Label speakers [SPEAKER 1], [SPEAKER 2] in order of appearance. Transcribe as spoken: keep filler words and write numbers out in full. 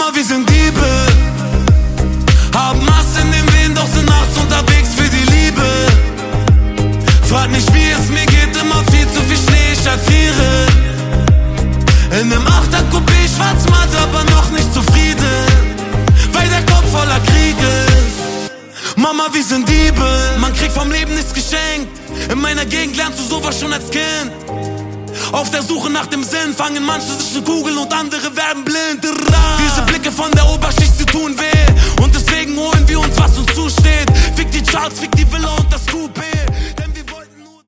[SPEAKER 1] Mama, wir sind Diebe, haben Mass in den Venen, doch sind nachts unterwegs für die Liebe. Frag nicht, wie es mir geht, immer viel zu viel Schnee, ich erfriere. In nem Achter-Coupé, schwarz-matt, aber noch nicht zufrieden, weil der Kopf voller Krieg ist. Mama, wir sind Diebe, man kriegt vom Leben nichts geschenkt. In meiner Gegend lernst du sowas schon als Kind. Auf der Suche nach dem Sinn fangen manche sich eine Kugel und andere werden blind. Diese Blicke von der Oberschicht, sie tun weh, und deswegen holen wir uns, was uns zusteht. Fick die Charts, fick die Villa und das Coupé.